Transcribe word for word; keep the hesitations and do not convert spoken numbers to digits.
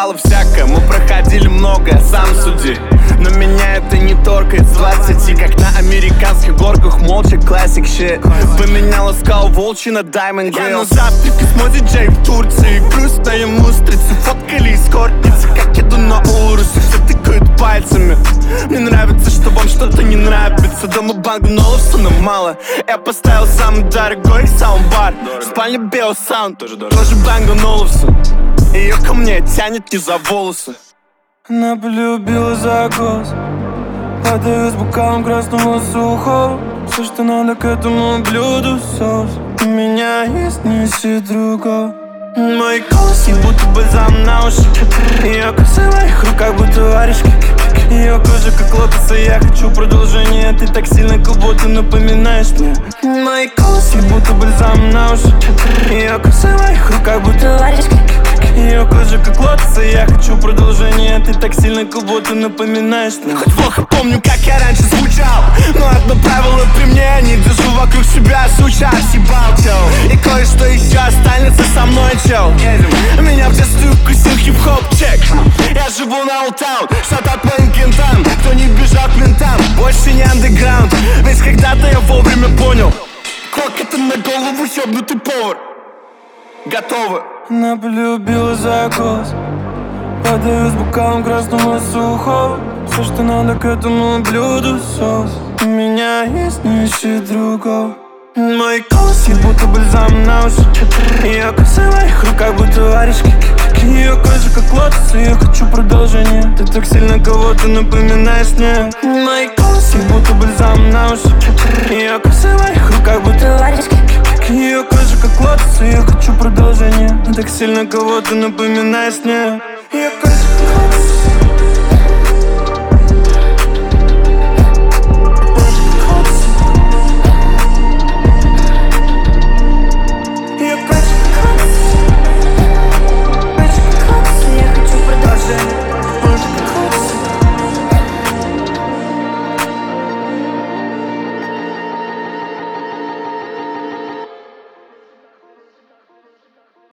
бывало всякое, мы проходили многое, сам суди. Но меня это не торкает с двадцати, как на американских горках, молча, классик щит. Поменяла скал волчий на Diamond Grill. Я на завтраке с мой диджей в Турции, грустная устрица, фоткали эскортницы, как еду на урусе, все тыкают пальцами. Мне нравится, что вам что-то не нравится. Дома Бангноловса, но мало. Я поставил самый дорогой саундбар, в спальне Биосаунд, тоже Бангноловса. Ее ко мне тянет не за волосы. Она полюбила закос, падаю с бокалом красного сухого. Все, что надо к этому блюду, соус. У меня есть, неси другого. Мой голос, ей будто бальзам на уши. Ее косы в моих руках будто варежки. Ее кожа как лотос, и я хочу продолжение. Ты так сильно, как будто напоминаешь мне. Мой голос, ей будто бальзам на уши. Ее косы в моих руках будто варежки. Ее кожа как лотос, и я хочу продолжение. Ты так сильно, как будто напоминаешь мне. Хоть плохо помню, как я раньше звучал, но одно правило при мне: не держу вокруг себя суча арсибал, чел. И кое-что еще останется со мной, чел. Меня в детстве укусил хип-хоп, чек. Я живу на Олтаун, штат от моим кентам. Кто не бежал к ментам, больше не андеграунд. Ведь когда-то я вовремя понял: клок это на голову ёбнутый повар. Готовы. Она полюбила закос, падаю с бокалом красного сухого. Все, что надо к этому блюду, соус. У меня есть, не ищи другого. Мой голос, ей будто бальзам на уши. Ее косы в моих руках будто варежки. Ее кожа как лотос, и я хочу продолжение. Ты так сильно кого-то напоминаешь мне. Мой голос, ей будто бальзам на уши. Ее косы в моих руках будто варежки. Ее кожа как лотос, и я хочу продолжение. Ты так сильно кого-то напоминаешь мне.